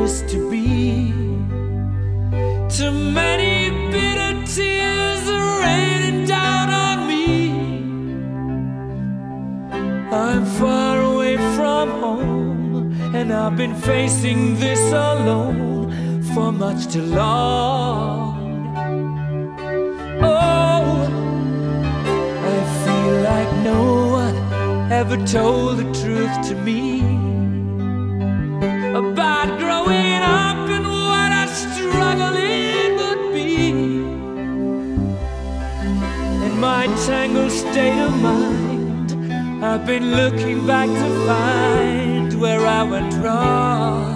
used to be. Too many bitter tears are raining down on me. I'm far away from home, and I've been facing this alone for much too long. Oh, I feel like no one ever told the truth to me about growing up and what a struggle it would be. In my tangled state of mind, I've been looking back to find where I went wrong.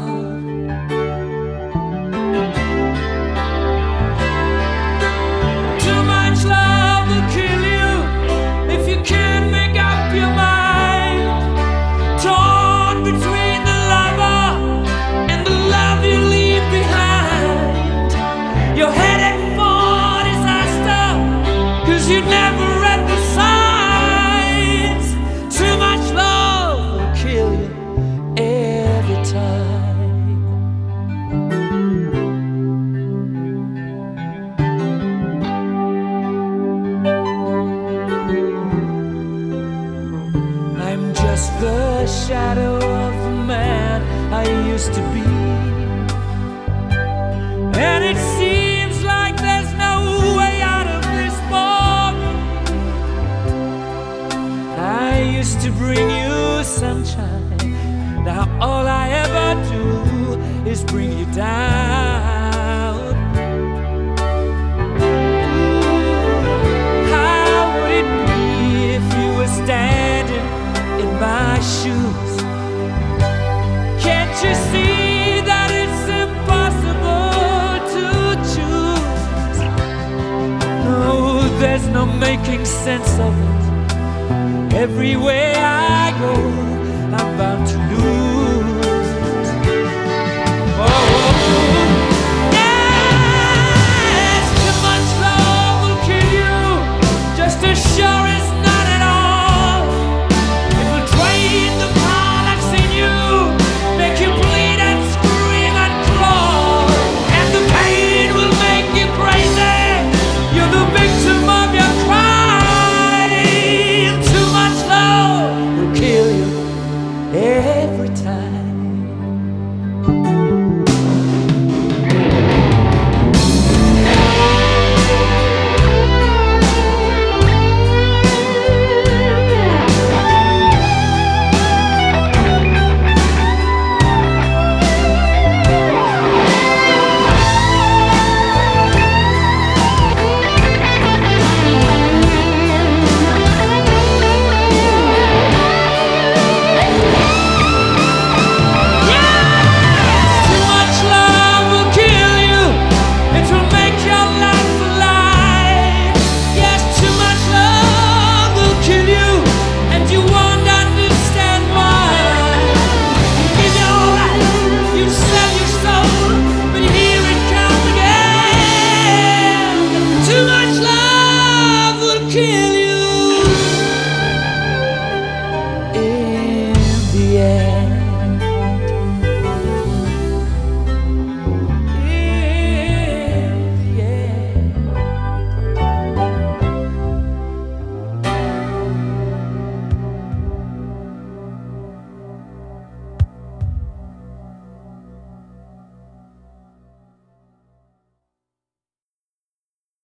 Too much love will kill you if you can't make up your mind. Torn between the lover and the love you leave behind. You're headed for disaster, 'cause you never read the signs. Too much love will kill you every time. I'm just the shadow of the man I used to be, and it seems like there's no way out of this for me. I used to bring you sunshine, now all I ever do is bring you down. How would it be if you were standing in my shoes? Can't you see that it's impossible to choose? No, there's no making sense of it. Everywhere I go, I'm bound